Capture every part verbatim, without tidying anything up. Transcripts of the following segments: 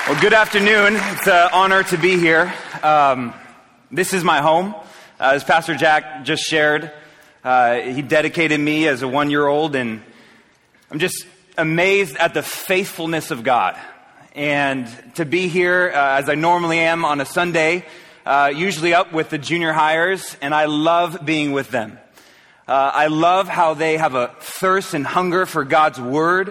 Well, good afternoon. It's an honor to be here. Um, this is my home. Uh, as Pastor Jack just shared, uh, he dedicated me as a one-year-old, and I'm just amazed at the faithfulness of God. And to be here, uh, as I normally am on a Sunday, uh, usually up with the junior hires, and I love being with them. Uh, I love how they have a thirst and hunger for God's Word,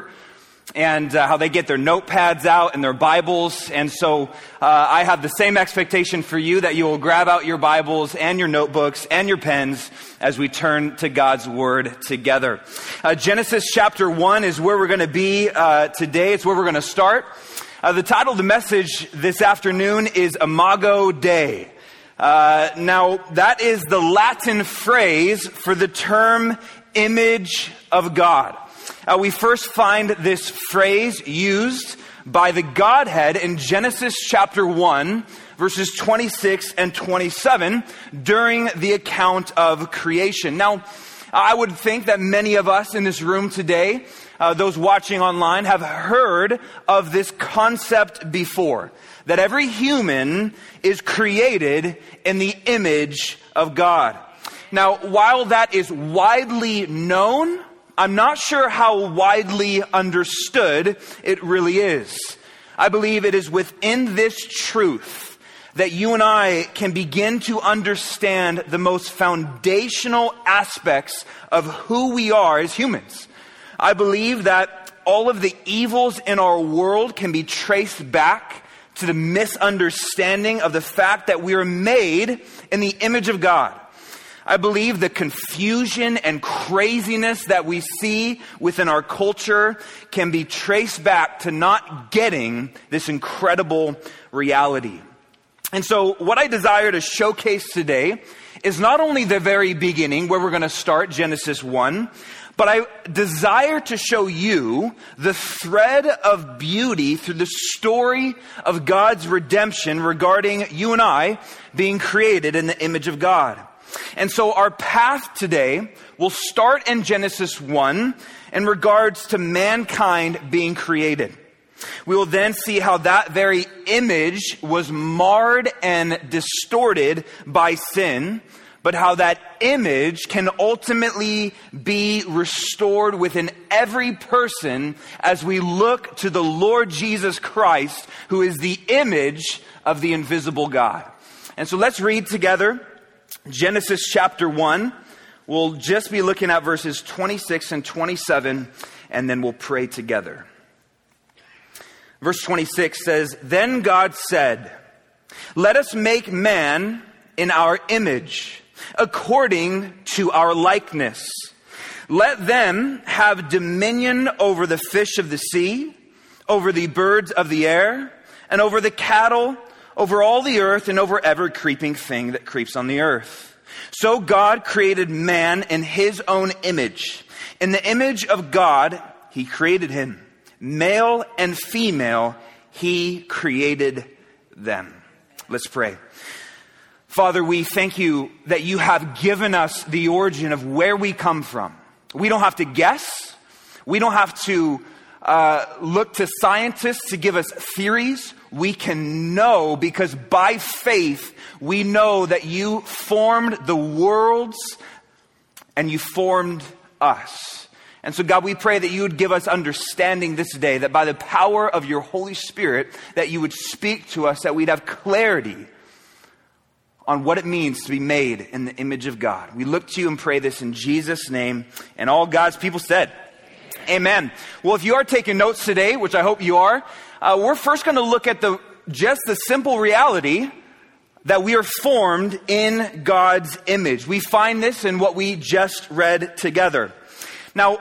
and uh, how they get their notepads out and their Bibles. And so uh, I have the same expectation for you, that you will grab out your Bibles and your notebooks and your pens as we turn to God's Word together. Uh, Genesis chapter one is where we're going to be uh, today. It's where we're going to start. Uh, the title of the message this afternoon is Imago Dei. Uh, now, that is the Latin phrase for the term image of God. Uh, we first find this phrase used by the Godhead in Genesis chapter one, verses twenty-six and twenty-seven, during the account of creation. Now, I would think that many of us in this room today, uh, those watching online, have heard of this concept before, that every human is created in the image of God. Now, while that is widely known, I'm not sure how widely understood it really is. I believe it is within this truth that you and I can begin to understand the most foundational aspects of who we are as humans. I believe that all of the evils in our world can be traced back to the misunderstanding of the fact that we are made in the image of God. I believe the confusion and craziness that we see within our culture can be traced back to not getting this incredible reality. And so what I desire to showcase today is not only the very beginning, where we're going to start, Genesis one, but I desire to show you the thread of beauty through the story of God's redemption regarding you and I being created in the image of God. And so our path today will start in Genesis one in regards to mankind being created. We will then see how that very image was marred and distorted by sin, but how that image can ultimately be restored within every person as we look to the Lord Jesus Christ, who is the image of the invisible God. And so let's read together Genesis chapter one. We'll just be looking at verses twenty-six and twenty-seven, and then we'll pray together. Verse twenty-six says, "Then God said, 'Let us make man in our image, according to our likeness. Let them have dominion over the fish of the sea, over the birds of the air, and over the cattle, over all the earth, and over every creeping thing that creeps on the earth.' So God created man in his own image. In the image of God, he created him. Male and female, he created them." Let's pray. Father, we thank you that you have given us the origin of where we come from. We don't have to guess. We don't have to uh, look to scientists to give us theories. We can know, because by faith, we know that you formed the worlds and you formed us. And so, God, we pray that you would give us understanding this day, that by the power of your Holy Spirit, that you would speak to us, that we'd have clarity on what it means to be made in the image of God. We look to you and pray this in Jesus' name. And all God's people said, Amen. Well, if you are taking notes today, which I hope you are, uh, we're first going to look at the just the simple reality that we are formed in God's image. We find this in what we just read together. Now,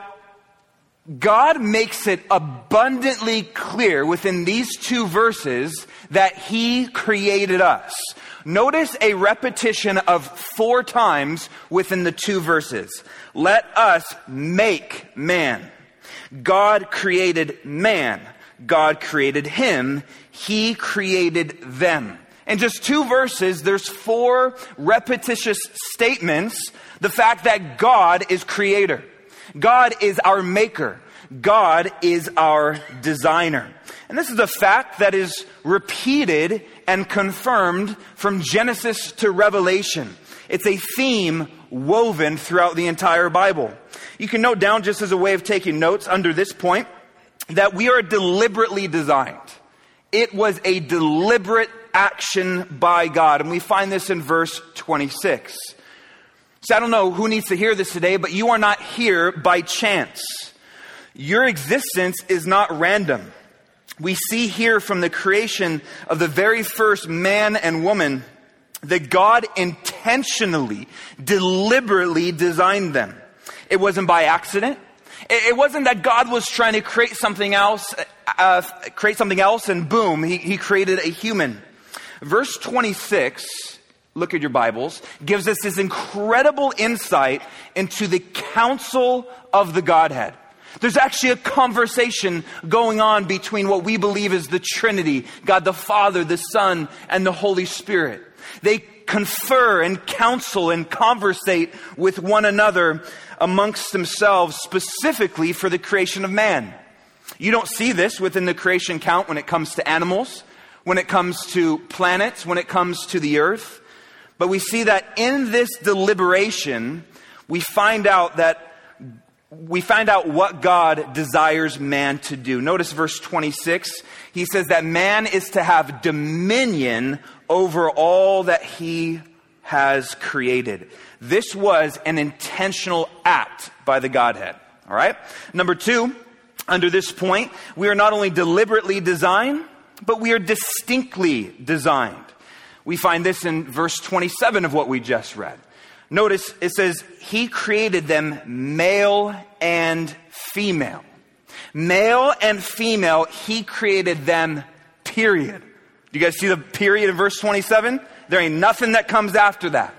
God makes it abundantly clear within these two verses that he created us. Notice a repetition of four times within the two verses. Let us make man. God created man. God created him. He created them. In just two verses, there's four repetitious statements. The fact that God is creator. God is our maker. God is our designer. And this is a fact that is repeated and confirmed from Genesis to Revelation. It's a theme woven throughout the entire Bible. You can note down, just as a way of taking notes under this point, that we are deliberately designed. It was a deliberate action by God. And we find this in verse twenty-six. So I don't know who needs to hear this today, but you are not here by chance. Your existence is not random. We see here from the creation of the very first man and woman that God intentionally, deliberately designed them. It wasn't by accident. It wasn't that God was trying to create something else, uh, create something else, and boom, he, he created a human. Verse twenty-six, look at your Bibles, gives us this incredible insight into the counsel of the Godhead. There's actually a conversation going on between what we believe is the Trinity, God the Father, the Son, and the Holy Spirit. They confer and counsel and conversate with one another amongst themselves, specifically for the creation of man. You don't see this within the creation count when it comes to animals, when it comes to planets, when it comes to the earth. But we see that in this deliberation, we find out that we find out what God desires man to do. Notice verse twenty-six. He says that man is to have dominion over all that he has created. This was an intentional act by the Godhead. All right. Number two, under this point, we are not only deliberately designed, but we are distinctly designed. We find this in verse twenty-seven of what we just read. Notice it says, he created them male and female. Male and female, he created them, period. Do you guys see the period in verse twenty-seven? There ain't nothing that comes after that.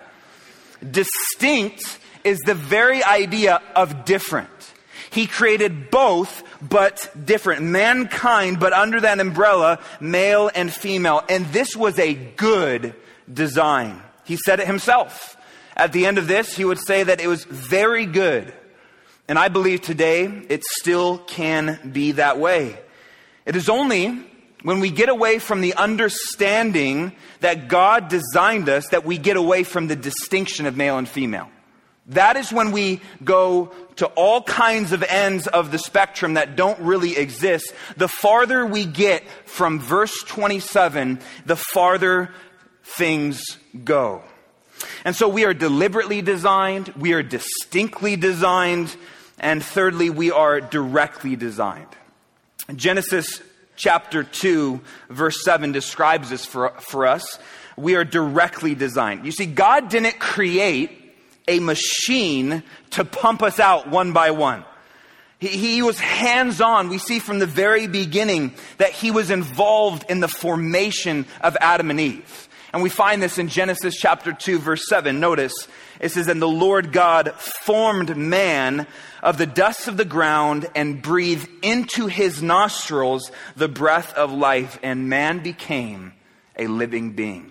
Distinct is the very idea of different. He created both, but different. Mankind, but under that umbrella, male and female. And this was a good design. He said it himself. At the end of this, he would say that it was very good. And I believe today it still can be that way. It is only when we get away from the understanding that God designed us that we get away from the distinction of male and female. That is when we go to all kinds of ends of the spectrum that don't really exist. The farther we get from verse twenty-seven, the farther things go. And so we are deliberately designed, we are distinctly designed, and thirdly, we are directly designed. Genesis chapter two, verse seven describes this for, for us. We are directly designed. You see, God didn't create a machine to pump us out one by one. He, he was hands-on. We see from the very beginning that he was involved in the formation of Adam and Eve. And we find this in Genesis chapter two, verse seven. Notice, it says, and the Lord God formed man of the dust of the ground and breathed into his nostrils the breath of life, and man became a living being.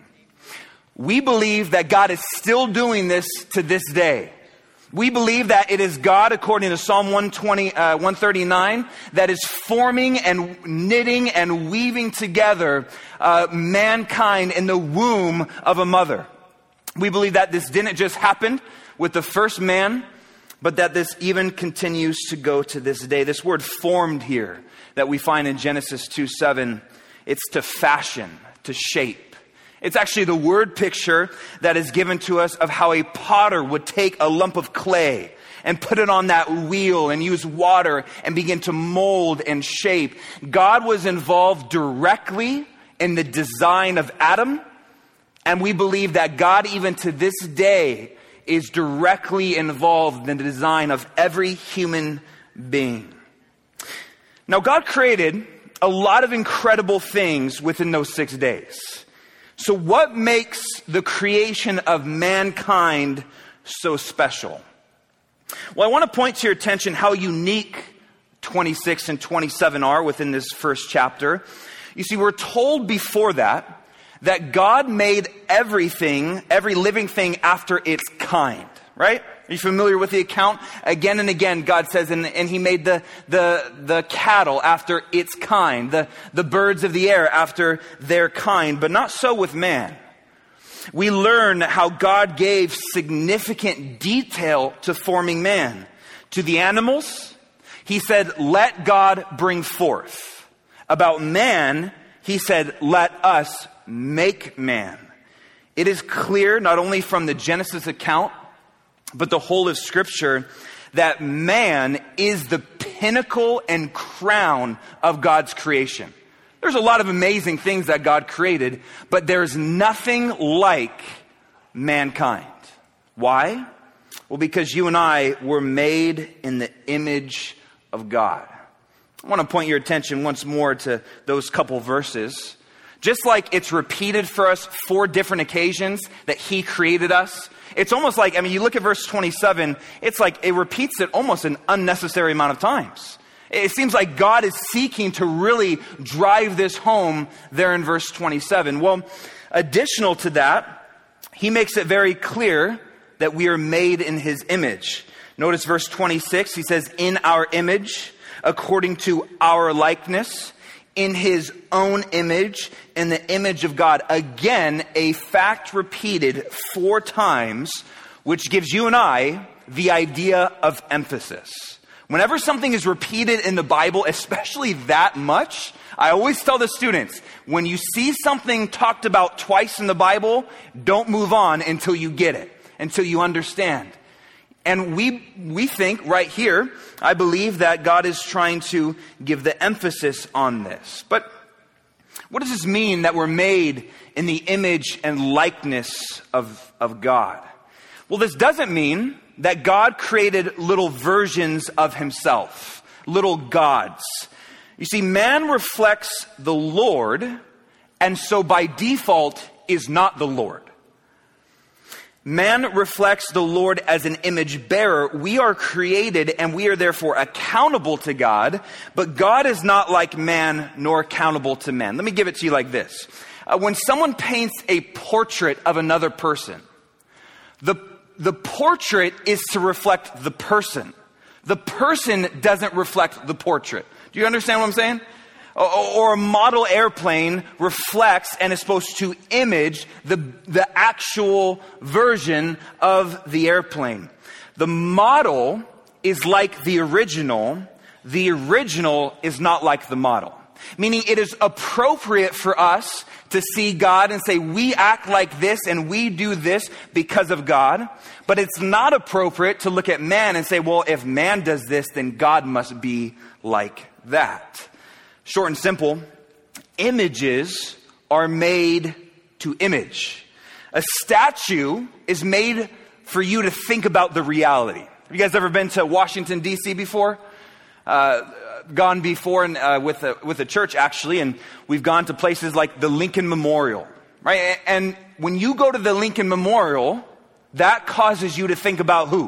We believe that God is still doing this to this day. We believe that it is God, according to Psalm one twenty, uh, one thirty-nine, that is forming and knitting and weaving together uh, mankind in the womb of a mother. We believe that this didn't just happen with the first man, but that this even continues to go to this day. This word formed here that we find in Genesis two seven, it's to fashion, to shape. It's actually the word picture that is given to us of how a potter would take a lump of clay and put it on that wheel and use water and begin to mold and shape. God was involved directly in the design of Adam, and we believe that God, even to this day, is directly involved in the design of every human being. Now, God created a lot of incredible things within those six days. So what makes the creation of mankind so special? Well, I want to point to your attention how unique twenty-six and twenty-seven are within this first chapter. You see, we're told before that, that God made everything, every living thing after its kind. right? Are you familiar with the account? Again and again, God says, and, and he made the, the, the cattle after its kind, the, the birds of the air after their kind, but not so with man. We learn how God gave significant detail to forming man. To the animals, he said, let God bring forth. About man, he said, let us make man. It is clear, not only from the Genesis account, but the whole of Scripture, that man is the pinnacle and crown of God's creation. There's a lot of amazing things that God created, but there's nothing like mankind. Why? Well, because you and I were made in the image of God. I want to point your attention once more to those couple verses. Just like it's repeated for us four different occasions that he created us, it's almost like, I mean, you look at verse twenty-seven, it's like it repeats it almost an unnecessary amount of times. It seems like God is seeking to really drive this home there in verse twenty-seven. Well, additional to that, he makes it very clear that we are made in his image. Notice verse twenty-six, he says, in our image, according to our likeness, in his own image, in the image of God. Again, a fact repeated four times, which gives you and I the idea of emphasis. Whenever something is repeated in the Bible, especially that much, I always tell the students, when you see something talked about twice in the Bible, don't move on until you get it, until you understand. And we we think right here, I believe that God is trying to give the emphasis on this. But what does this mean that we're made in the image and likeness of, of God? Well, this doesn't mean that God created little versions of himself, little gods. You see, man reflects the Lord, and so by default is not the Lord. Man reflects the Lord as an image bearer. We are created and we are therefore accountable to God, but God is not like man nor accountable to man. Let me give it to you like this. Uh, when someone paints a portrait of another person, the, the portrait is to reflect the person. The person doesn't reflect the portrait. Do you understand what I'm saying? Or a model airplane reflects and is supposed to image the, the actual version of the airplane. The model is like the original. The original is not like the model. Meaning it is appropriate for us to see God and say, we act like this and we do this because of God. But it's not appropriate to look at man and say, well, if man does this, then God must be like that. Short and simple, images are made to image. A statue is made for you to think about the reality. Have you guys ever been to Washington, D C before? Uh, gone before and, uh, with, a, with a church, actually, and we've gone to places like the Lincoln Memorial, right? And when you go to the Lincoln Memorial, that causes you to think about who?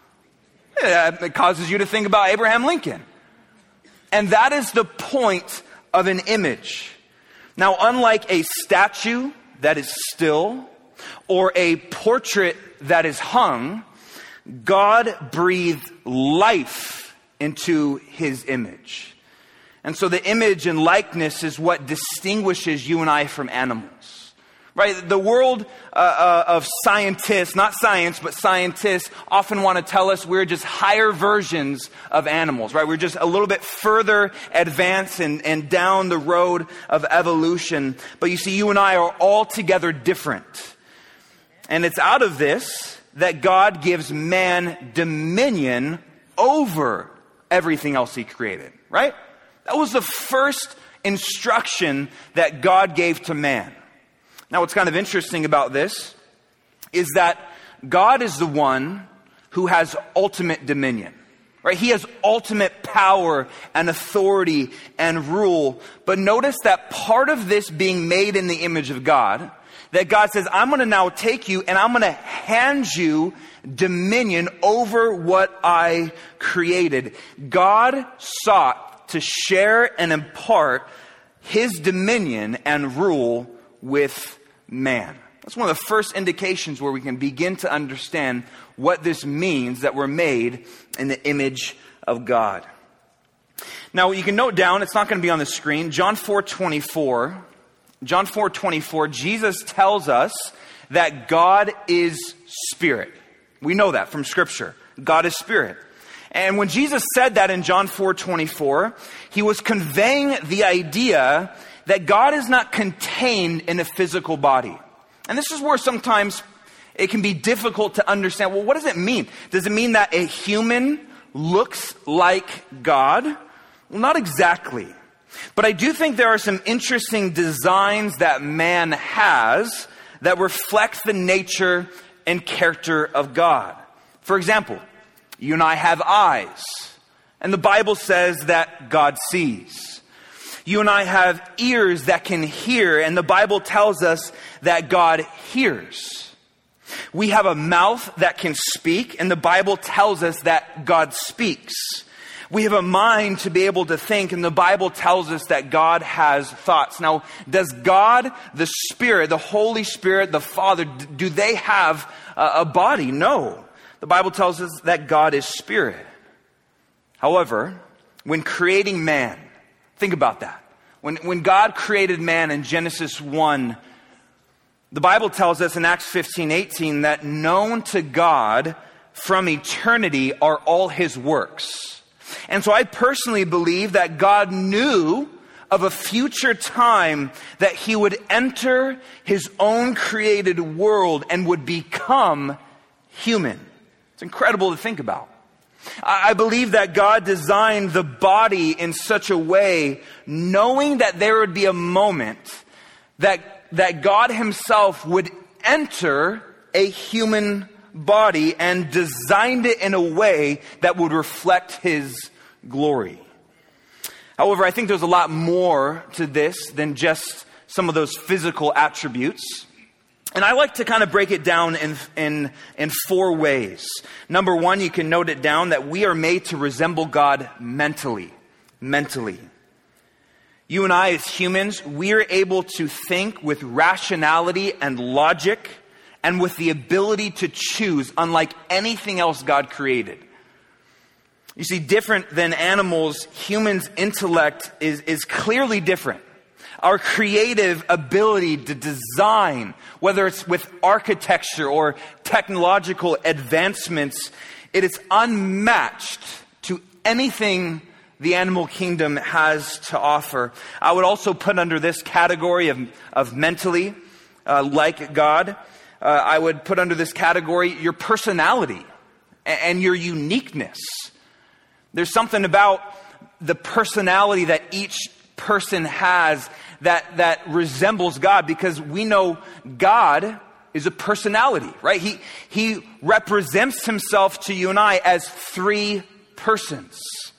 It causes you to think about Abraham Lincoln. And that is the point of an image. Now, unlike a statue that is still or a portrait that is hung, God breathed life into his image. And so the image and likeness is what distinguishes you and I from animals. Right? The world uh, uh, of scientists, not science, but scientists often want to tell us we're just higher versions of animals, right? We're just a little bit further advanced and, and down the road of evolution. But you see, you and I are altogether different. And it's out of this that God gives man dominion over everything else he created, right? That was the first instruction that God gave to man. Now, what's kind of interesting about this is that God is the one who has ultimate dominion, right? He has ultimate power and authority and rule. But notice that part of this being made in the image of God, that God says, I'm going to now take you and I'm going to hand you dominion over what I created. God sought to share and impart his dominion and rule with man. That's one of the first indications where we can begin to understand what this means, that we're made in the image of God. Now, you can note down, it's not going to be on the screen, John four twenty-four. John four twenty-four, Jesus tells us that God is spirit. We know that from Scripture. God is spirit. And when Jesus said that in John four twenty-four, he was conveying the idea that God is not contained in a physical body. And this is where sometimes it can be difficult to understand, well, what does it mean? Does it mean that a human looks like God? Well, not exactly. But I do think there are some interesting designs that man has that reflect the nature and character of God. For example, you and I have eyes, and the Bible says that God sees. You and I have ears that can hear, and the Bible tells us that God hears. We have a mouth that can speak, and the Bible tells us that God speaks. We have a mind to be able to think, and the Bible tells us that God has thoughts. Now, does God, the Spirit, the Holy Spirit, the Father, do they have a body? No. The Bible tells us that God is spirit. However, when creating man, think about that. When, when God created man in Genesis one, the Bible tells us in Acts fifteen eighteen that known to God from eternity are all his works. And so I personally believe that God knew of a future time that he would enter his own created world and would become human. It's incredible to think about. I believe that God designed the body in such a way, knowing that there would be a moment that, that God himself would enter a human body and designed it in a way that would reflect his glory. However, I think there's a lot more to this than just some of those physical attributes. And I like to kind of break it down in, in, in four ways. Number one, you can note it down that we are made to resemble God mentally. Mentally. You and I as humans, we are able to think with rationality and logic and with the ability to choose, unlike anything else God created. You see, different than animals, humans' intellect is, is clearly different. Our creative ability to design, whether it's with architecture or technological advancements, it is unmatched to anything the animal kingdom has to offer. I would also put under this category of, of mentally, uh, like God, uh, I would put under this category your personality and, and your uniqueness. There's something about the personality that each person has that, that resembles God, because we know God is a personality, right? He, he represents himself to you and I as three persons.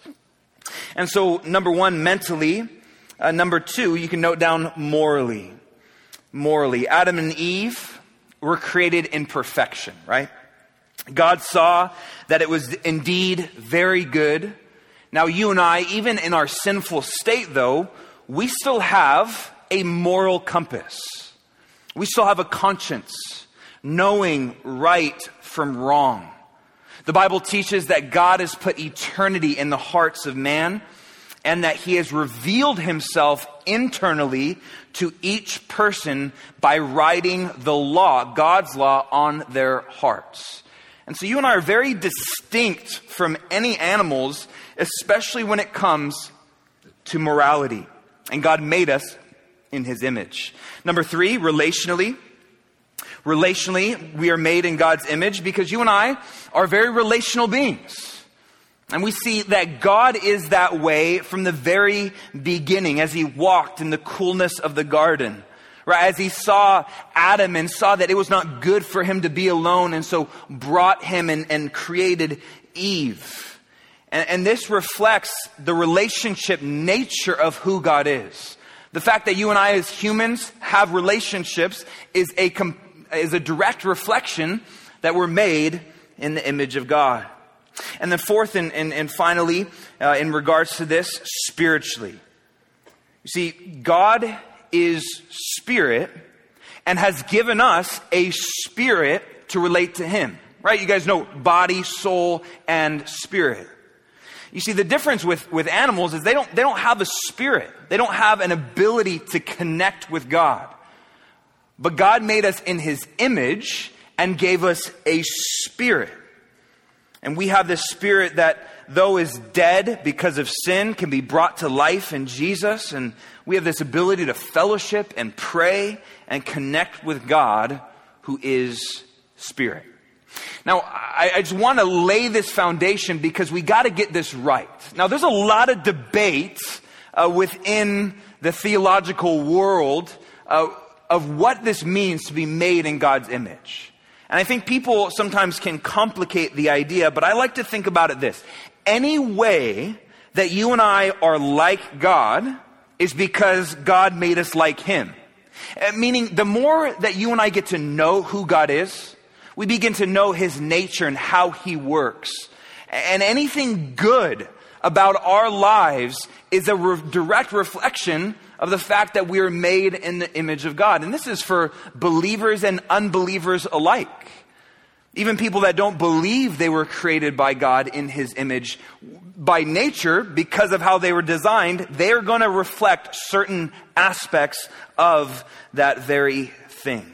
And so, number one, mentally. Uh, number two, you can note down morally. Morally. Adam and Eve were created in perfection, right? God saw that it was indeed very good. Now, you and I, even in our sinful state, though, we still have a moral compass. We still have a conscience, knowing right from wrong. The Bible teaches that God has put eternity in the hearts of man, and that he has revealed himself internally to each person by writing the law, God's law, on their hearts. And so you and I are very distinct from any animals, especially when it comes to morality. And God made us in his image. Number three, relationally. Relationally, we are made in God's image because you and I are very relational beings. And we see that God is that way from the very beginning as he walked in the coolness of the garden. Right, as he saw Adam and saw that it was not good for him to be alone, and so brought him and, and created Eve. And, and this reflects the relationship nature of who God is. The fact that you and I as humans have relationships is a, is a direct reflection that we're made in the image of God. And then fourth and, and, and finally, uh, in regards to this, spiritually. You see, God is spirit, and has given us a spirit to relate to him. Right? You guys know body, soul, and spirit. You see, the difference with, with animals is they don't, they don't have a spirit. They don't have an ability to connect with God. But God made us in his image and gave us a spirit. And we have this spirit that, though is dead because of sin, can be brought to life in Jesus. And we have this ability to fellowship and pray and connect with God, who is spirit. Now, I, I just want to lay this foundation because we got to get this right. Now, there's a lot of debate uh, within the theological world uh, of what this means to be made in God's image. And I think people sometimes can complicate the idea, but I like to think about it this. Any way that you and I are like God is because God made us like him. Uh, meaning, the more that you and I get to know who God is, we begin to know his nature and how he works. And anything good about our lives is a re- direct reflection of the fact that we are made in the image of God. And this is for believers and unbelievers alike. Even people that don't believe they were created by God in his image, by nature, because of how they were designed, they are going to reflect certain aspects of that very thing.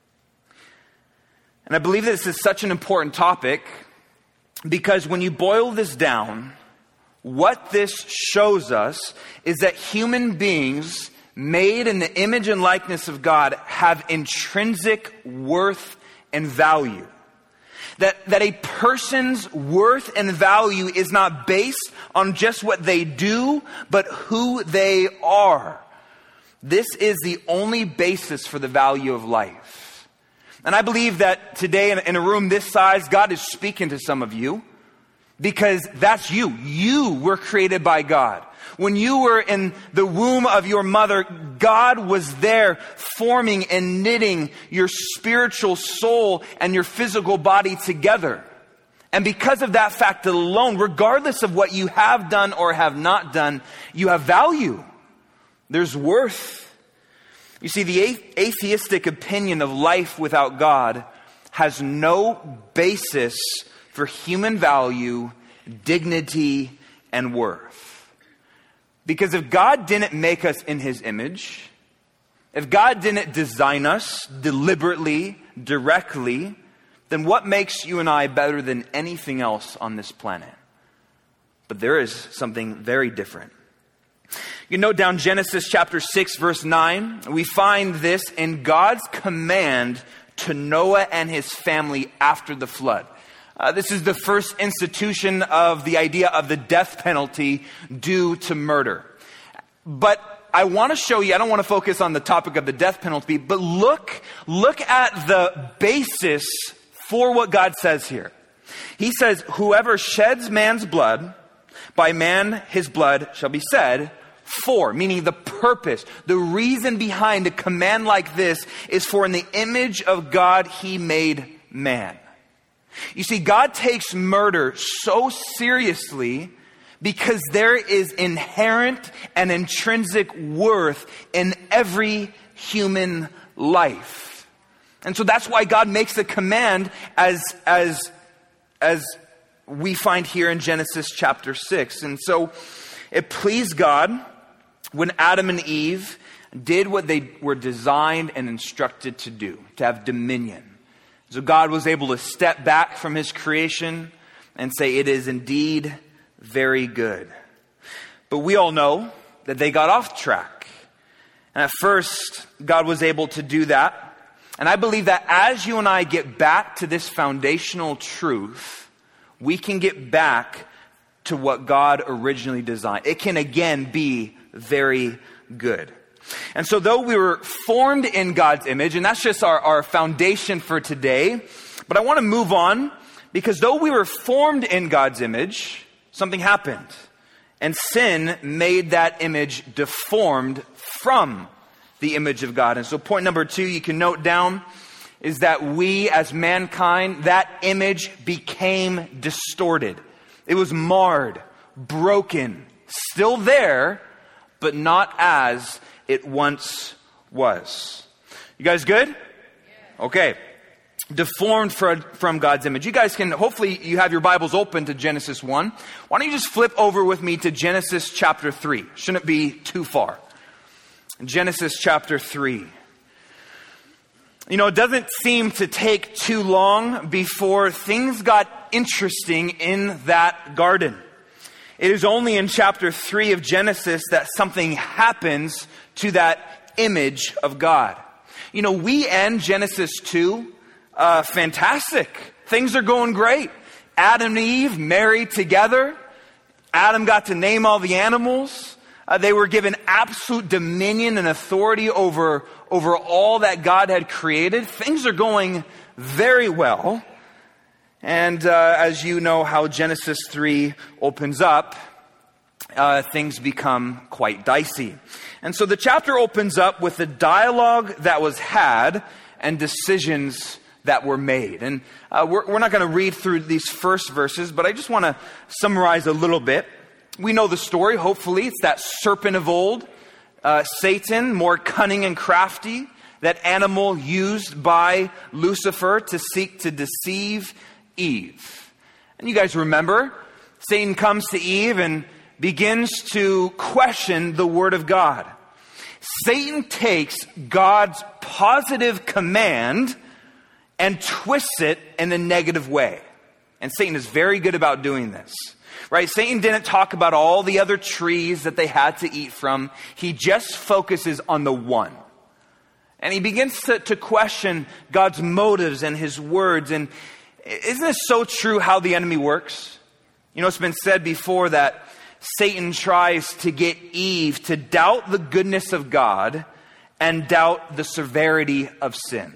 And I believe this is such an important topic because when you boil this down, what this shows us is that human beings made in the image and likeness of God have intrinsic worth and value. That, that a person's worth and value is not based on just what they do, but who they are. This is the only basis for the value of life. And I believe that today in a room this size, God is speaking to some of you because that's you. You were created by God. When you were in the womb of your mother, God was there forming and knitting your spiritual soul and your physical body together. And because of that fact alone, regardless of what you have done or have not done, you have value. There's worth. You see, the atheistic opinion of life without God has no basis for human value, dignity, and worth. Because if God didn't make us in his image, if God didn't design us deliberately, directly, then what makes you and I better than anything else on this planet? But there is something very different. You note down Genesis chapter six, verse nine. We find this in God's command to Noah and his family after the flood. Uh, this is the first institution of the idea of the death penalty due to murder. But I want to show you, I don't want to focus on the topic of the death penalty, but look, look at the basis for what God says here. He says, whoever sheds man's blood, by man his blood shall be shed. For, meaning the purpose, the reason behind a command like this is for in the image of God he made man. You see, God takes murder so seriously because there is inherent and intrinsic worth in every human life. And so that's why God makes the command as, as, as we find here in Genesis chapter six. And so it pleased God when Adam and Eve did what they were designed and instructed to do, to have dominion. So God was able to step back from his creation and say, it is indeed very good. But we all know that they got off track. And at first, God was able to do that. And I believe that as you and I get back to this foundational truth, we can get back to what God originally designed. It can again be very good. And so though we were formed in God's image, and that's just our, our foundation for today, but I want to move on because though we were formed in God's image, something happened. And sin made that image deformed from the image of God. And so point number two you can note down is that we as mankind, that image became distorted. It was marred, broken, still there, but not as it once was. You guys good? Okay. Deformed for, from God's image. You guys can, hopefully you have your Bibles open to Genesis one. Why don't you just flip over with me to Genesis chapter three. Shouldn't be too far. Genesis chapter three. You know, it doesn't seem to take too long before things got interesting in that garden. It is only in chapter three of Genesis that something happens to that image of God. You know, we end Genesis two uh, fantastic. Things are going great. Adam and Eve married together. Adam got to name all the animals. Uh, they were given absolute dominion and authority over, over all that God had created. Things are going very well. And uh, as you know how Genesis three opens up, uh, things become quite dicey. And so the chapter opens up with a dialogue that was had and decisions that were made. And uh, we're, we're not going to read through these first verses, but I just want to summarize a little bit. We know the story, hopefully. It's that serpent of old, uh, Satan, more cunning and crafty, that animal used by Lucifer to seek to deceive Eve. And you guys remember, Satan comes to Eve and begins to question the word of God. Satan takes God's positive command and twists it in a negative way. And Satan is very good about doing this. Right? Satan didn't talk about all the other trees that they had to eat from. He just focuses on the one. And he begins to, to question God's motives and his words. And isn't it so true how the enemy works? You know, it's been said before that Satan tries to get Eve to doubt the goodness of God and doubt the severity of sin.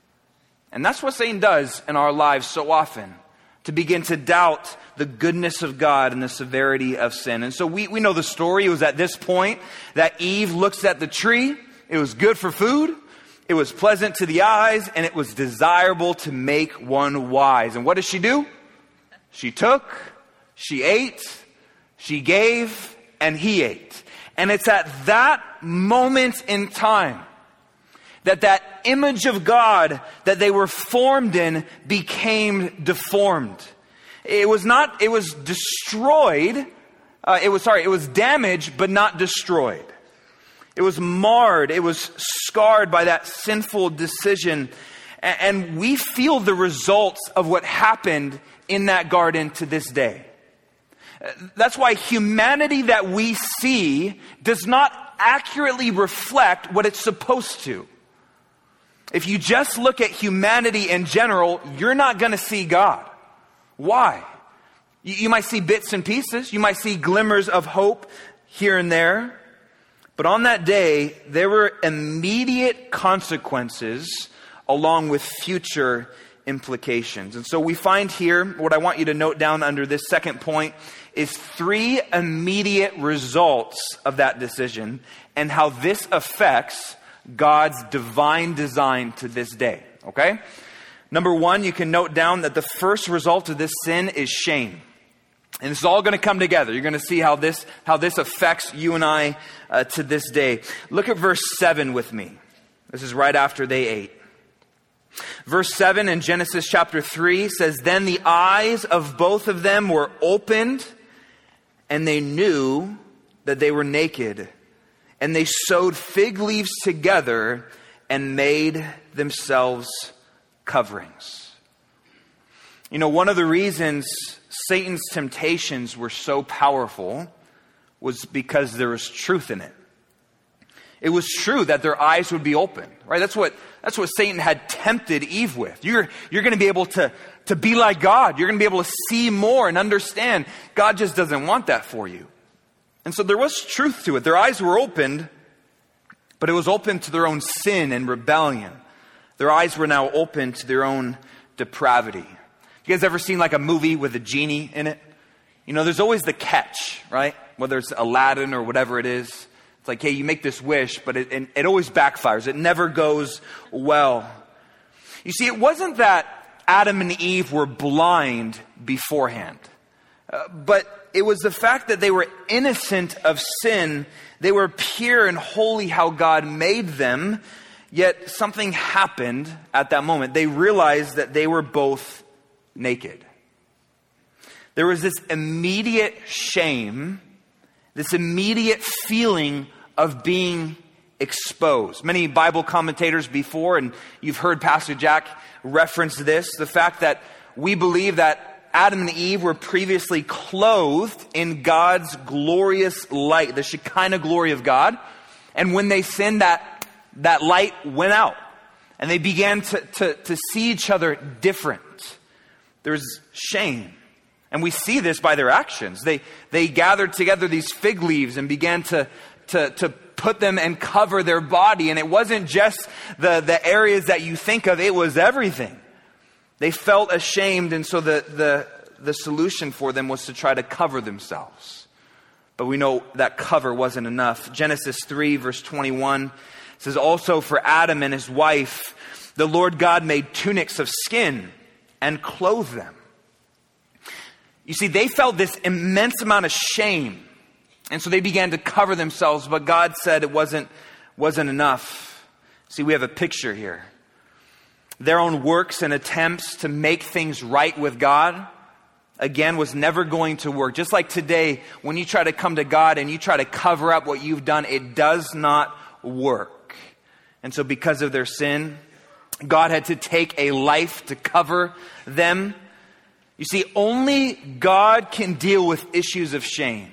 And that's what Satan does in our lives so often, to begin to doubt the goodness of God and the severity of sin. And so we, we know the story. It was at this point that Eve looks at the tree. It was good for food. It was pleasant to the eyes, and it was desirable to make one wise. And what does she do? She took, she ate, she gave, and he ate. And it's at that moment in time that that image of God that they were formed in became deformed. It was not, it was destroyed. Uh, it was, sorry, it was damaged, but not destroyed. It was marred. It was scarred by that sinful decision. And, and we feel the results of what happened in that garden to this day. That's why humanity that we see does not accurately reflect what it's supposed to. If you just look at humanity in general, you're not going to see God. Why? You, you might see bits and pieces. You might see glimmers of hope here and there. But on that day, there were immediate consequences along with future implications. And so we find here, what I want you to note down under this second point is three immediate results of that decision and how this affects God's divine design to this day. Okay? Number one, you can note down that the first result of this sin is shame. And this is all going to come together. You're going to see how this, how this affects you and I uh, to this day. Look at verse seven with me. This is right after they ate. Verse seven in Genesis chapter three says, "Then the eyes of both of them were opened, and they knew that they were naked. And they sewed fig leaves together and made themselves coverings." You know, one of the reasons Satan's temptations were so powerful was because there was truth in it. It was true that their eyes would be open, right? That's what, that's what Satan had tempted Eve with. You're, you're going to be able to, to be like God. You're going to be able to see more and understand. God just doesn't want that for you. And so there was truth to it. Their eyes were opened, but it was open to their own sin and rebellion. Their eyes were now open to their own depravity. You guys ever seen like a movie with a genie in it? You know, there's always the catch, right? Whether it's Aladdin or whatever it is. It's like, hey, you make this wish, but it, it, it always backfires. It never goes well. You see, it wasn't that Adam and Eve were blind beforehand. Uh, but it was the fact that they were innocent of sin. They were pure and holy how God made them. Yet something happened at that moment. They realized that they were both naked. There was this immediate shame, this immediate feeling of being exposed. Many Bible commentators before, and you've heard Pastor Jack reference this, the fact that we believe that Adam and Eve were previously clothed in God's glorious light, the Shekinah glory of God. And when they sinned, that, that light went out. And they began to, to, to see each other different. There's shame. And we see this by their actions. They they gathered together these fig leaves and began to, to, to put them and cover their body. And it wasn't just the, the areas that you think of, it was everything. They felt ashamed, and so the, the, the solution for them was to try to cover themselves. But we know that cover wasn't enough. Genesis three verse twenty-one says, also for Adam and his wife, the Lord God made tunics of skin and clothed them. You see, they felt this immense amount of shame. And so they began to cover themselves, but God said it wasn't, wasn't enough. See, we have a picture here. Their own works and attempts to make things right with God, again, was never going to work. Just like today, when you try to come to God and you try to cover up what you've done, it does not work. And so because of their sin, God had to take a life to cover them. You see, only God can deal with issues of shame.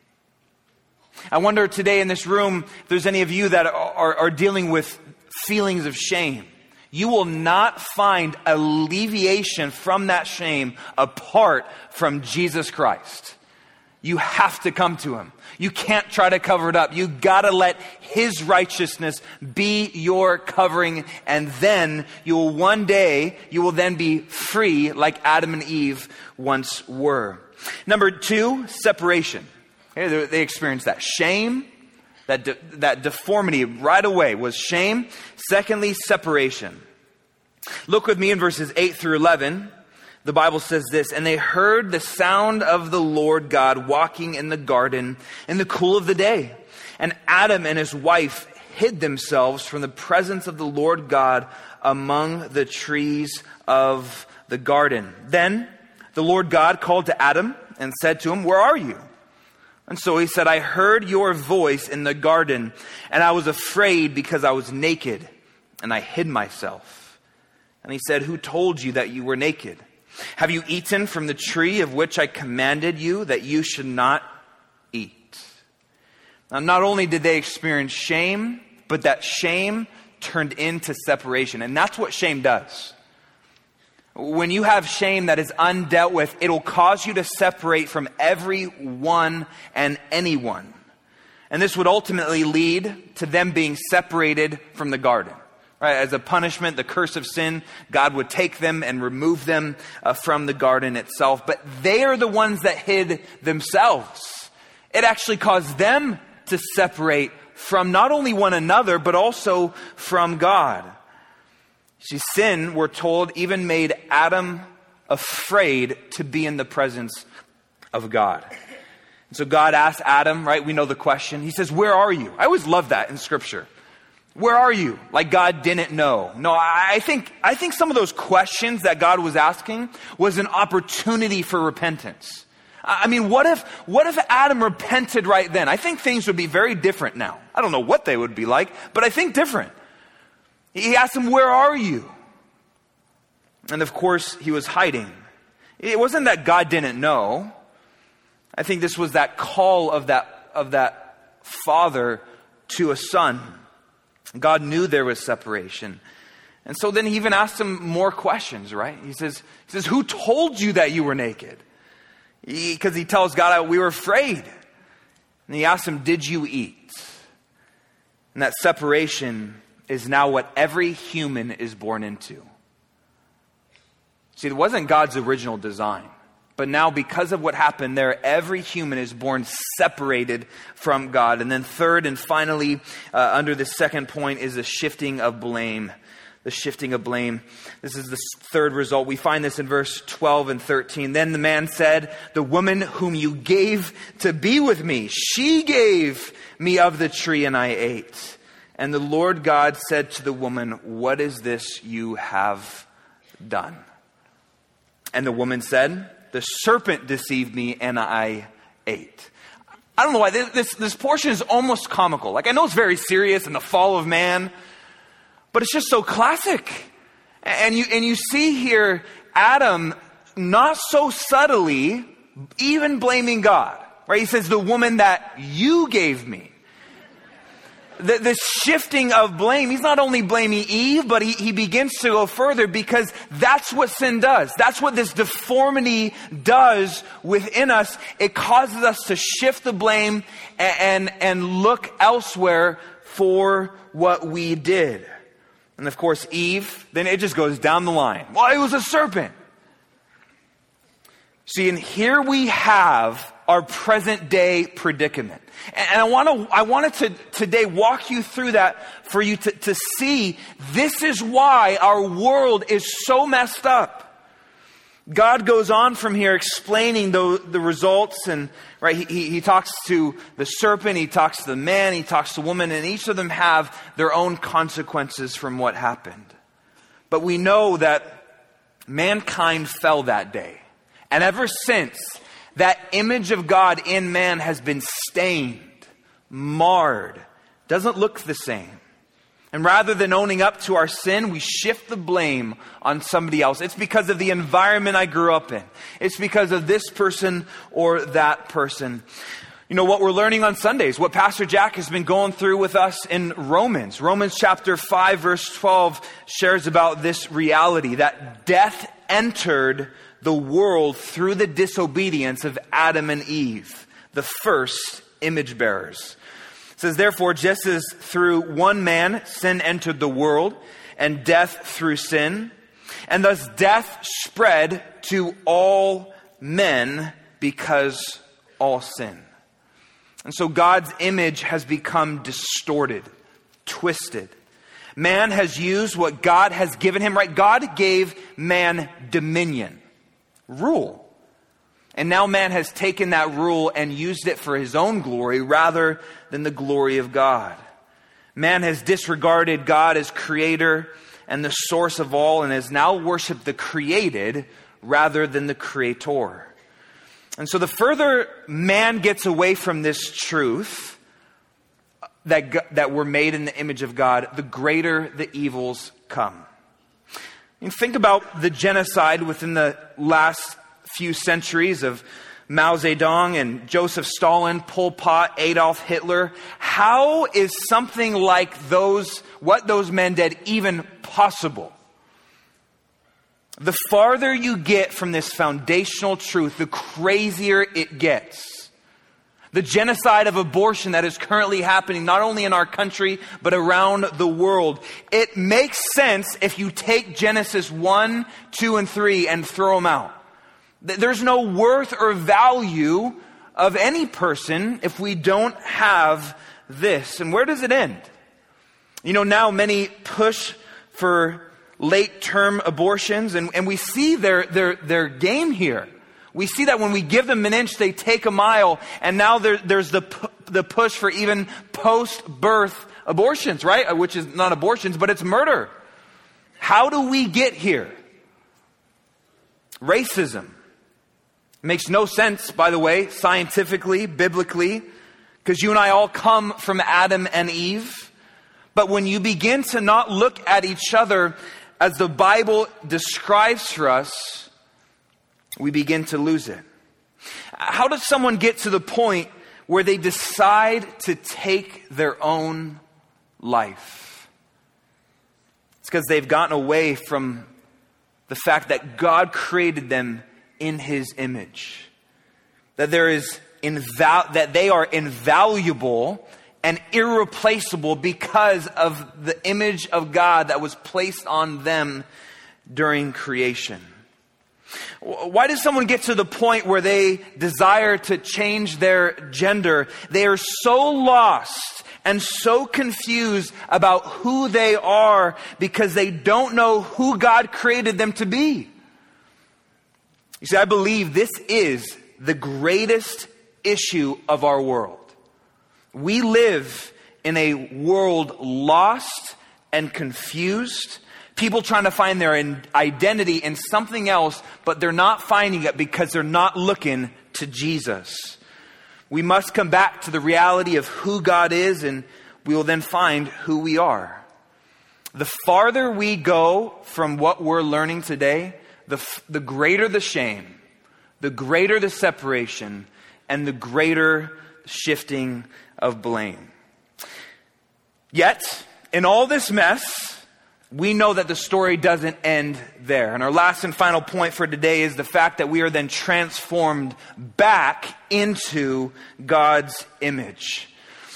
I wonder today in this room, if there's any of you that are, are, are dealing with feelings of shame. You will not find alleviation from that shame apart from Jesus Christ. You have to come to him. You can't try to cover it up. You gotta let his righteousness be your covering, and then you will one day, you will then be free like Adam and Eve once were. Number two, separation. Okay, they, they experienced that shame, that de- that deformity right away was shame. Secondly, separation. Look with me in verses eight through eleven. The Bible says this, and they heard the sound of the Lord God walking in the garden in the cool of the day. And Adam and his wife hid themselves from the presence of the Lord God among the trees of the garden. Then the Lord God called to Adam and said to him, where are you? And so he said, I heard your voice in the garden, and I was afraid because I was naked, and I hid myself. And he said, who told you that you were naked? Have you eaten from the tree of which I commanded you that you should not eat? Now, not only did they experience shame, but that shame turned into separation. And that's what shame does. When you have shame that is undealt with, it'll cause you to separate from everyone and anyone. And this would ultimately lead to them being separated from the garden. Right, as a punishment, the curse of sin, God would take them and remove them uh, from the garden itself. But they are the ones that hid themselves. It actually caused them to separate from not only one another, but also from God. See, sin, we're told, even made Adam afraid to be in the presence of God. And so God asked Adam, right, we know the question. He says, where are you? I always love that in Scripture. Where are you? Like God didn't know. No, I think, I think some of those questions that God was asking was an opportunity for repentance. I mean, what if, what if Adam repented right then? I think things would be very different now. I don't know what they would be like, but I think different. He asked him, where are you? And of course, he was hiding. It wasn't that God didn't know. I think this was that call of that, of that father to a son. God knew there was separation. And so then he even asked him more questions, right? He says, he says, who told you that you were naked? Because he, he tells God, we were afraid. And he asked him, did you eat? And that separation is now what every human is born into. See, it wasn't God's original design. But now because of what happened there, every human is born separated from God. And then third and finally, uh, under the second point is the shifting of blame. The shifting of blame. This is the third result. We find this in verse twelve and thirteen. Then the man said, the woman whom you gave to be with me, she gave me of the tree and I ate. And the Lord God said to the woman, "What is this you have done?" And the woman said, "The serpent deceived me and I ate." I don't know why, this, this, this portion is almost comical. Like, I know it's very serious and the fall of man, but it's just so classic. And you, and you see here Adam not so subtly even blaming God, right? He says, "The woman that you gave me." The, this shifting of blame, he's not only blaming Eve, but he, he begins to go further, because that's what sin does. That's what this deformity does within us. It causes us to shift the blame and, and, and look elsewhere for what we did. And of course, Eve, then it just goes down the line. Well, it was a serpent. See, and here we have our present day predicament. And I want to, I wanted to today walk you through that for you to, to see this is why our world is so messed up. God goes on from here explaining the, the results, and right, he, he, he talks to the serpent, he talks to the man, he talks to the woman, and each of them have their own consequences from what happened. But we know that mankind fell that day. And ever since, that image of God in man has been stained, marred, doesn't look the same. And rather than owning up to our sin, we shift the blame on somebody else. It's because of the environment I grew up in. It's because of this person or that person. You know, what we're learning on Sundays, what Pastor Jack has been going through with us in Romans. Romans chapter five, verse twelve shares about this reality, that death entered the world through the disobedience of Adam and Eve, the first image bearers. It says, "Therefore, just as through one man sin entered the world, and death through sin, and thus death spread to all men because all sin." And so God's image has become distorted, twisted. Man has used what God has given him, right? God gave man dominion, rule. And now man has taken that rule and used it for his own glory rather than the glory of God. Man has disregarded God as creator and the source of all, and has now worshiped the created rather than the creator. And so the further man gets away from this truth that, that we're made in the image of God, the greater the evils come. And think about the genocide within the last few centuries of Mao Zedong and Joseph Stalin, Pol Pot, Adolf Hitler. How is something like those, what those men did, even possible? The farther you get from this foundational truth, the crazier it gets. The genocide of abortion that is currently happening not only in our country, but around the world. It makes sense if you take Genesis one, two, and three and throw them out. There's no worth or value of any person if we don't have this. And where does it end? You know, now many push for late-term abortions, and, and we see their, their, their game here. We see that when we give them an inch, they take a mile. And now there, there's the the push for even post-birth abortions, right? Which is not abortions, but it's murder. How do we get here? Racism. Makes no sense, by the way, scientifically, biblically, because you and I all come from Adam and Eve. But when you begin to not look at each other as the Bible describes for us, we begin to lose it. How does someone get to the point where they decide to take their own life? It's because they've gotten away from the fact that God created them in His image. That there is inval- that they are invaluable and irreplaceable because of the image of God that was placed on them during creation. Why does someone get to the point where they desire to change their gender? They are so lost and so confused about who they are because they don't know who God created them to be. You see, I believe this is the greatest issue of our world. We live in a world lost and confused. People trying to find their identity in something else, but they're not finding it because they're not looking to Jesus. We must come back to the reality of who God is, and we will then find who we are. The farther we go from what we're learning today, the, the greater the shame, the greater the separation, and the greater shifting of blame. Yet, in all this mess, we know that the story doesn't end there. And our last and final point for today is the fact that we are then transformed back into God's image.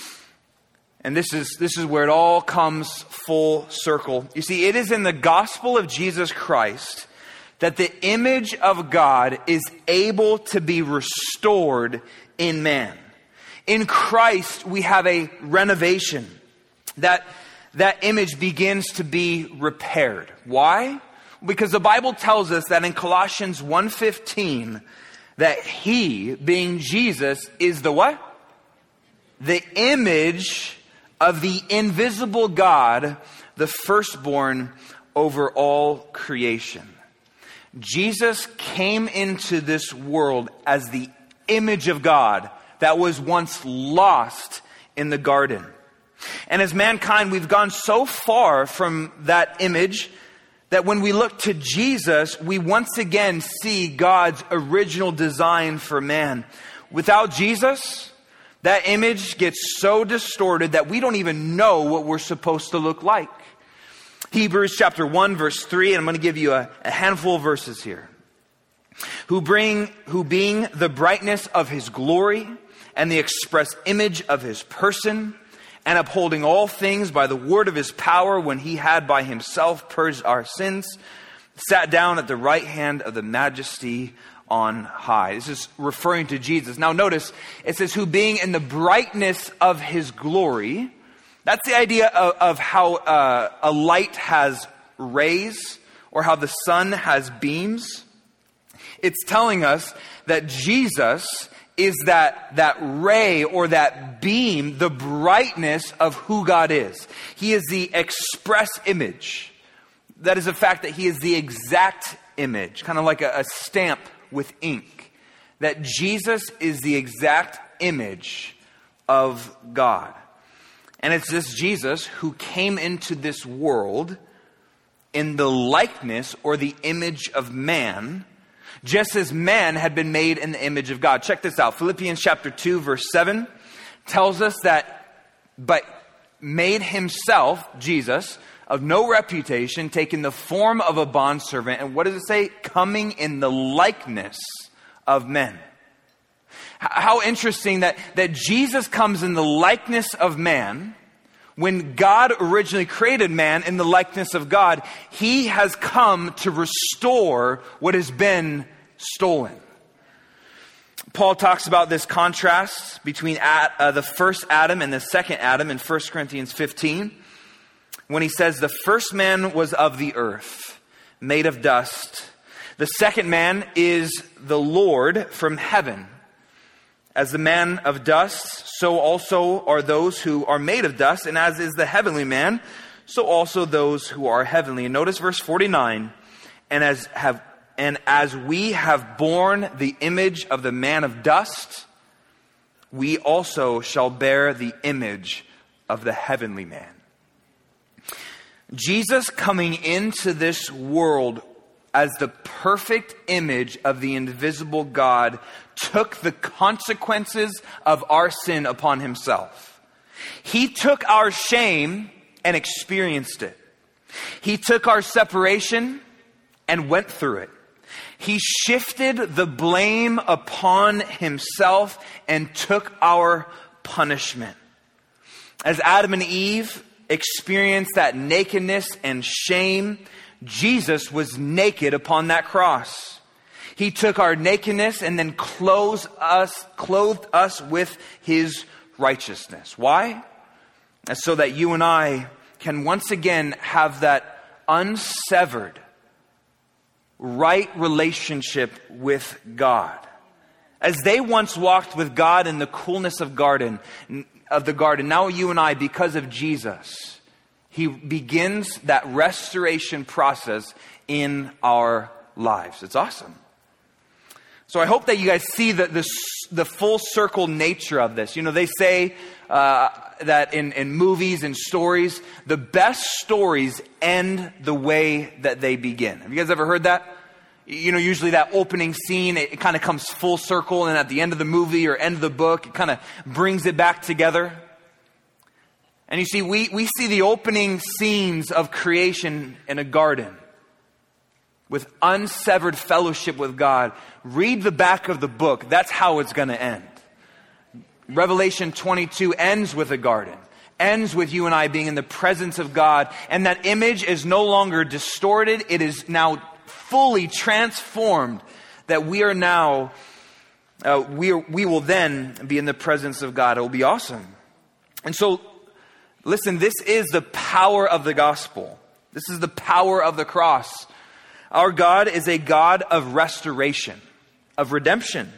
And this is, this is where it all comes full circle. You see, it is in the gospel of Jesus Christ that the image of God is able to be restored in man. In Christ, we have a renovation. That that image begins to be repaired. Why? Because the Bible tells us that in Colossians one fifteen, that he, being Jesus, is the what? The image of the invisible God, the firstborn over all creation. Jesus came into this world as the image of God that was once lost in the garden. And as mankind, we've gone so far from that image that when we look to Jesus, we once again see God's original design for man. Without Jesus, that image gets so distorted that we don't even know what we're supposed to look like. Hebrews chapter one, verse three, and I'm going to give you a, a handful of verses here. Who bring, who being the brightness of his glory and the express image of his person, and upholding all things by the word of his power, when he had by himself purged our sins, sat down at the right hand of the majesty on high. This is referring to Jesus. Now notice, it says, who being in the brightness of his glory. That's the idea of, of how uh, a light has rays, or how the sun has beams. It's telling us that Jesus is that, that ray or that beam, the brightness of who God is. He is the express image. That is the fact that he is the exact image, kind of like a, a stamp with ink. That Jesus is the exact image of God. And it's this Jesus who came into this world in the likeness or the image of man, just as man had been made in the image of God. Check this out. Philippians chapter two, verse seven tells us that, but made himself, Jesus, of no reputation, taking the form of a bondservant. And what does it say? Coming in the likeness of men. How interesting that, that Jesus comes in the likeness of man. When God originally created man in the likeness of God, he has come to restore what has been stolen. Paul talks about this contrast between Ad, uh, the first Adam and the second Adam in First Corinthians fifteen, when he says, the first man was of the earth, made of dust. The second man is the Lord from heaven. As the man of dust, so also are those who are made of dust, and as is the heavenly man, so also those who are heavenly. And notice verse forty-nine, and as have and as we have borne the image of the man of dust, we also shall bear the image of the heavenly man. Jesus coming into this world as the perfect image of the invisible God took the consequences of our sin upon himself. He took our shame and experienced it. He took our separation and went through it. He shifted the blame upon himself and took our punishment. As Adam and Eve experienced that nakedness and shame, Jesus was naked upon that cross. He took our nakedness and then clothed us, clothed us with his righteousness. Why? So that you and I can once again have that unsevered, right relationship with God. As they once walked with God in the coolness of garden, of the garden, now you and I, because of Jesus, he begins that restoration process in our lives. It's awesome. So I hope that you guys see the, the, the full circle nature of this. You know, they say uh, that in, in movies and stories, the best stories end the way that they begin. Have you guys ever heard that? You know, usually that opening scene, it, it kind of comes full circle, and at the end of the movie or end of the book, it kind of brings it back together. And you see, we, we see the opening scenes of creation in a garden with unsevered fellowship with God. Read the back of the book. That's how it's going to end. Revelation twenty-two ends with a garden. Ends with you and I being in the presence of God. And that image is no longer distorted. It is now fully transformed. That we are now, uh, we, are, we will then be in the presence of God. It will be awesome. And so, listen, this is the power of the gospel. This is the power of the cross. Our God is a God of restoration, of redemption.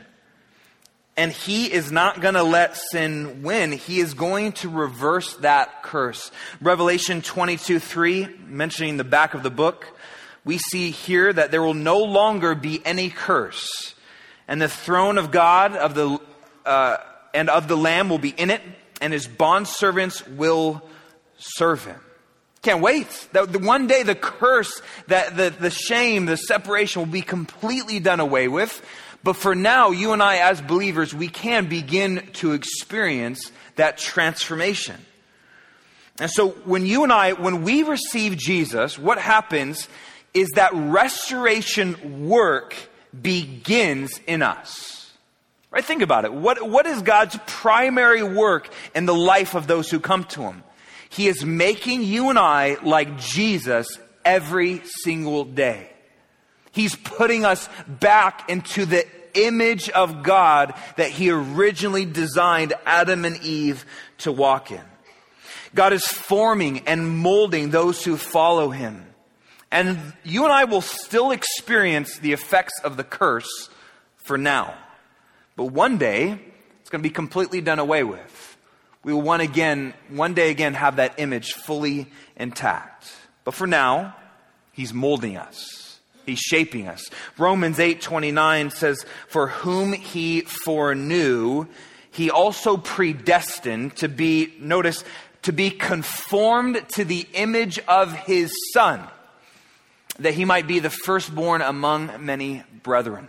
And he is not going to let sin win. He is going to reverse that curse. Revelation twenty-two three, mentioning the back of the book, we see here that there will no longer be any curse. And the throne of God of the uh, and of the Lamb will be in it, and his bondservants will serve him. Can't wait. That the one day the curse, that the, the shame, the separation will be completely done away with. But for now, you and I as believers, we can begin to experience that transformation. And so when you and I, when we receive Jesus, what happens is that restoration work begins in us. Right? Think about it. What, what is God's primary work in the life of those who come to him? He is making you and I like Jesus every single day. He's putting us back into the image of God that he originally designed Adam and Eve to walk in. God is forming and molding those who follow him. And you and I will still experience the effects of the curse for now. But one day, it's going to be completely done away with. We will one again, one day again have that image fully intact. But for now, he's molding us. He's shaping us. Romans eight twenty-nine says, for whom he foreknew, he also predestined to be, notice, to be conformed to the image of his Son, that he might be the firstborn among many brethren.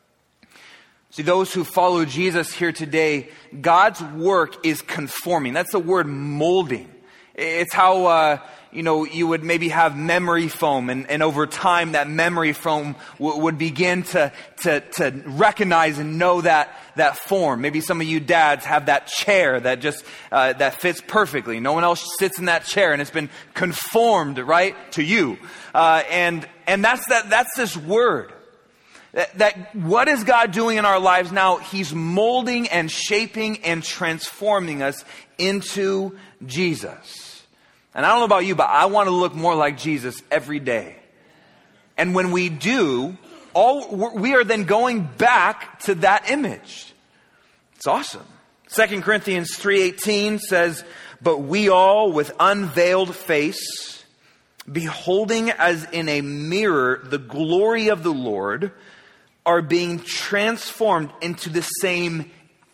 See, those who follow Jesus here today, God's work is conforming. That's the word molding. It's how, uh, you know, you would maybe have memory foam, and, and over time that memory foam w- would begin to, to, to recognize and know that, that form. Maybe some of you dads have that chair that just, uh, that fits perfectly. No one else sits in that chair, and it's been conformed, right, to you. Uh, and, and that's that, that's this word. That, that what is God doing in our lives now? He's molding and shaping and transforming us into Jesus. And I don't know about you, but I want to look more like Jesus every day. And when we do, all we are then going back to that image. It's awesome. Second Corinthians three eighteen says, but we all with unveiled face, beholding as in a mirror the glory of the Lord, are being transformed into the same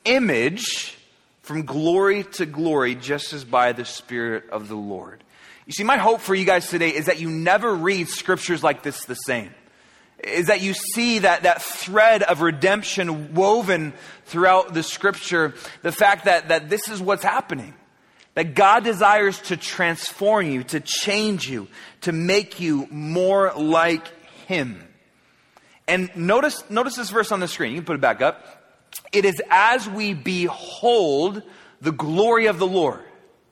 image from glory to glory, just as by the Spirit of the Lord. You see, my hope for you guys today is that you never read scriptures like this the same. Is that you see that, that thread of redemption woven throughout the scripture, the fact that, that this is what's happening. That God desires to transform you, to change you, to make you more like him. And notice, notice this verse on the screen. You can put it back up. It is as we behold the glory of the Lord,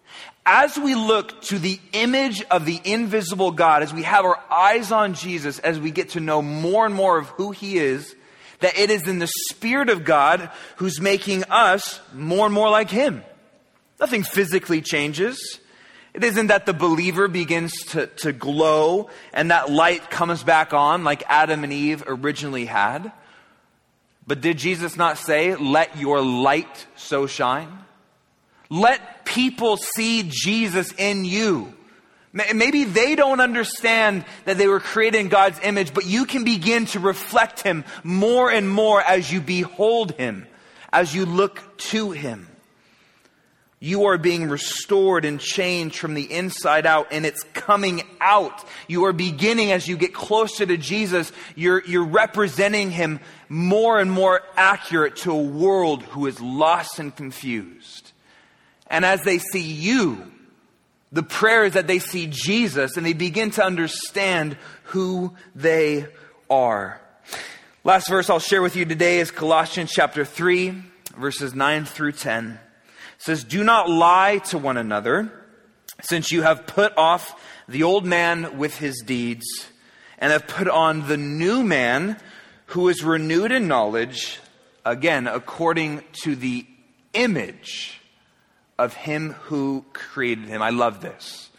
as we look to the image of the invisible God, as we have our eyes on Jesus, as we get to know more and more of who he is, that it is in the Spirit of God who's making us more and more like him. Nothing physically changes. It isn't that the believer begins to, to glow and that light comes back on like Adam and Eve originally had. But did Jesus not say, let your light so shine? Let people see Jesus in you. Maybe they don't understand that they were created in God's image, but you can begin to reflect him more and more as you behold him, as you look to him. You are being restored and changed from the inside out, and it's coming out. You are beginning, as you get closer to Jesus, you're, you're representing him more and more accurate to a world who is lost and confused. And as they see you, the prayer is that they see Jesus and they begin to understand who they are. Last verse I'll share with you today is Colossians chapter three, verses nine through ten. It says, "Do not lie to one another, since you have put off the old man with his deeds, and have put on the new man who is renewed in knowledge, again, according to the image of him who created him." I love this.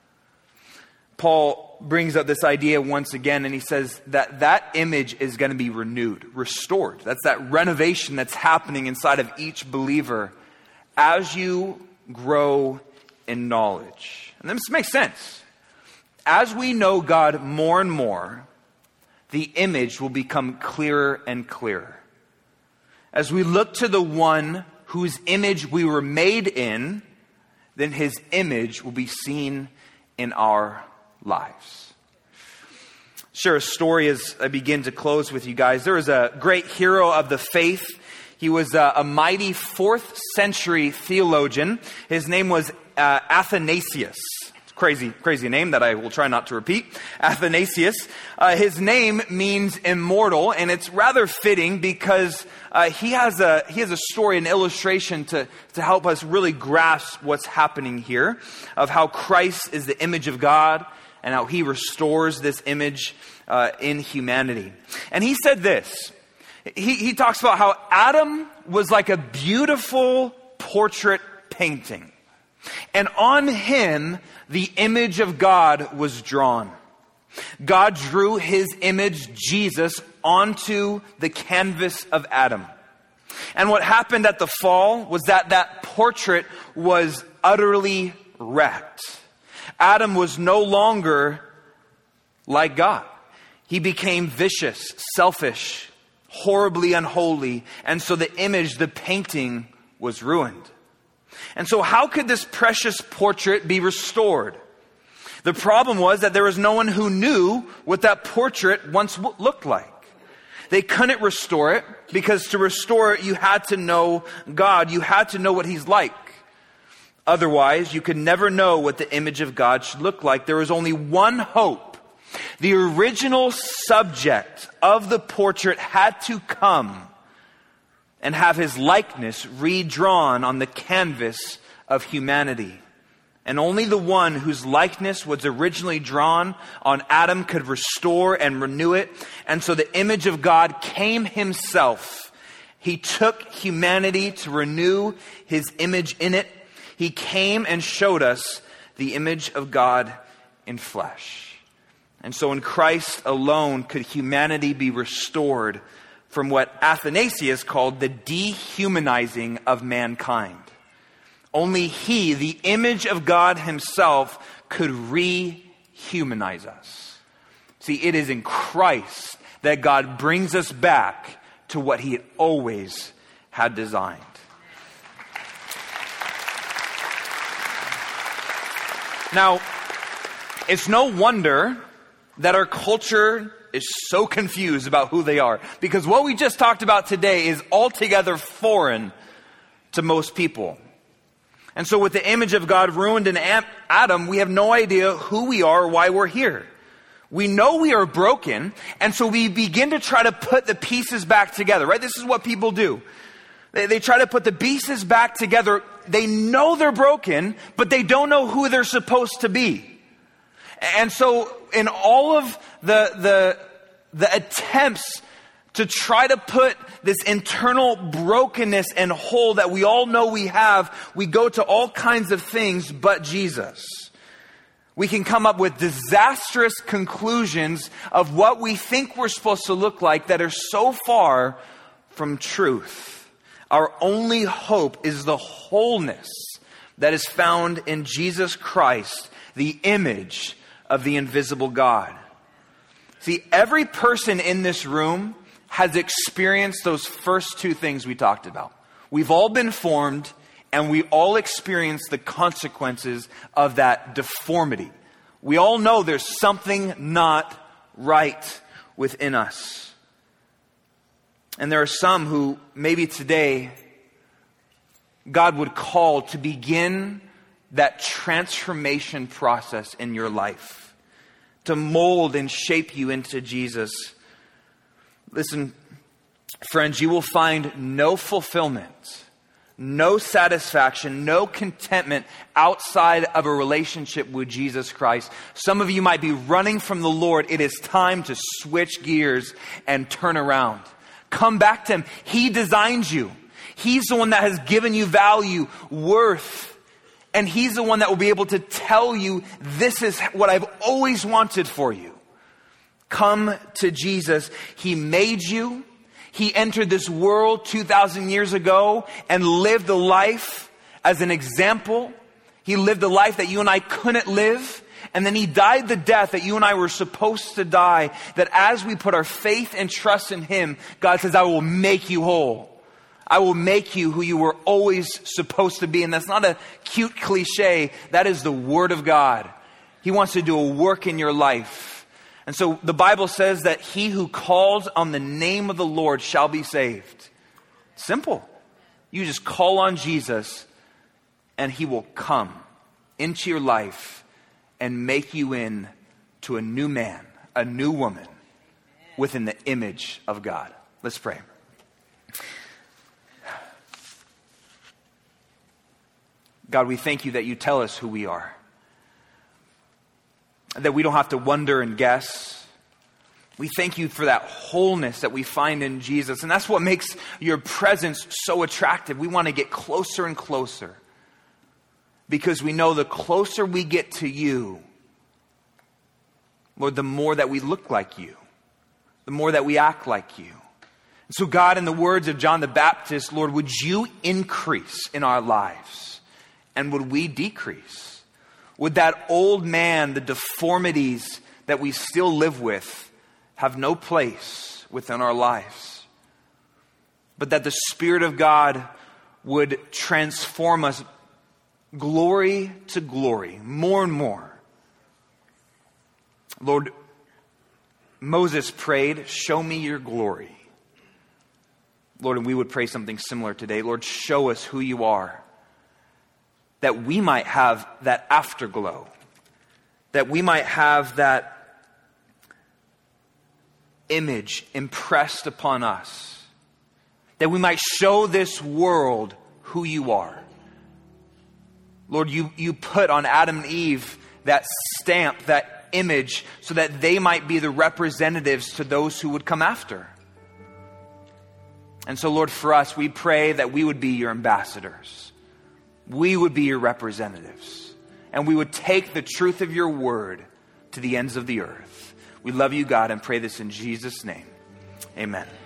Paul brings up this idea once again, and he says that that image is going to be renewed, restored. That's that renovation that's happening inside of each believer as you grow in knowledge. And this makes sense. As we know God more and more, the image will become clearer and clearer. As we look to the one whose image we were made in, then his image will be seen in our lives. Share a story as I begin to close with you guys. There was a great hero of the faith. He was a, a mighty fourth century theologian. His name was uh, Athanasius. Crazy, crazy name that I will try not to repeat. Athanasius. Uh, his name means immortal, and it's rather fitting because uh, he has a he has a story, an illustration to to help us really grasp what's happening here, of how Christ is the image of God and how he restores this image uh, in humanity. And he said this. He he talks about how Adam was like a beautiful portrait painting, and on him the image of God was drawn. God drew his image, Jesus, onto the canvas of Adam. And what happened at the fall was that that portrait was utterly wrecked. Adam was no longer like God. He became vicious, selfish, horribly unholy. And so the image, the painting, was ruined. And so how could this precious portrait be restored? The problem was that there was no one who knew what that portrait once looked like. They couldn't restore it because to restore it, you had to know God. You had to know what he's like. Otherwise, you could never know what the image of God should look like. There was only one hope. The original subject of the portrait had to come and have his likeness redrawn on the canvas of humanity. And only the one whose likeness was originally drawn on Adam could restore and renew it. And so the image of God came himself. He took humanity to renew his image in it. He came and showed us the image of God in flesh. And so in Christ alone could humanity be restored from what Athanasius called the dehumanizing of mankind. Only he, the image of God himself, could rehumanize us. See, it is in Christ that God brings us back to what he had always had designed. Now, it's no wonder that our culture is so confused about who they are, because what we just talked about today is altogether foreign to most people. And so with the image of God ruined in Adam, we have no idea who we are or why we're here. We know we are broken, and so we begin to try to put the pieces back together, right? This is what people do. They, they try to put the pieces back together. They know they're broken, but they don't know who they're supposed to be. And so in all of the, the, the attempts to try to put this internal brokenness and hole that we all know we have, we go to all kinds of things but Jesus. We can come up with disastrous conclusions of what we think we're supposed to look like that are so far from truth. Our only hope is the wholeness that is found in Jesus Christ, the image of the invisible God. See, every person in this room has experienced those first two things we talked about. We've all been formed, and we all experience the consequences of that deformity. We all know there's something not right within us. And there are some who maybe today God would call to begin that transformation process in your life, to mold and shape you into Jesus. Listen, friends, you will find no fulfillment, no satisfaction, no contentment outside of a relationship with Jesus Christ. Some of you might be running from the Lord. It is time to switch gears and turn around. Come back to Him. He designed you. He's the one that has given you value, worth, and He's the one that will be able to tell you, this is what I've always wanted for you. Come to Jesus. He made you. He entered this world two thousand years ago and lived a life as an example. He lived a life that you and I couldn't live. And then He died the death that you and I were supposed to die. That as we put our faith and trust in Him, God says, I will make you whole. I will make you who you were always supposed to be. And that's not a cute cliche. That is the Word of God. He wants to do a work in your life. And so the Bible says that he who calls on the name of the Lord shall be saved. Simple. You just call on Jesus and He will come into your life and make you into a new man, a new woman within the image of God. Let's pray. God, we thank You that You tell us who we are. That we don't have to wonder and guess. We thank You for that wholeness that we find in Jesus. And that's what makes Your presence so attractive. We want to get closer and closer. Because we know the closer we get to You, Lord, the more that we look like You. The more that we act like You. And so God, in the words of John the Baptist, Lord, would You increase in our lives? And would we decrease? Would that old man, the deformities that we still live with, have no place within our lives? But that the Spirit of God would transform us glory to glory, more and more. Lord, Moses prayed, show me Your glory. Lord, and we would pray something similar today. Lord, show us who You are. That we might have that afterglow. That we might have that image impressed upon us. That we might show this world who You are. Lord, you, you put on Adam and Eve that stamp, that image, so that they might be the representatives to those who would come after. And so, Lord, for us, we pray that we would be Your ambassadors. We would be Your representatives. And we would take the truth of Your word to the ends of the earth. We love You, God, and pray this in Jesus' name. Amen.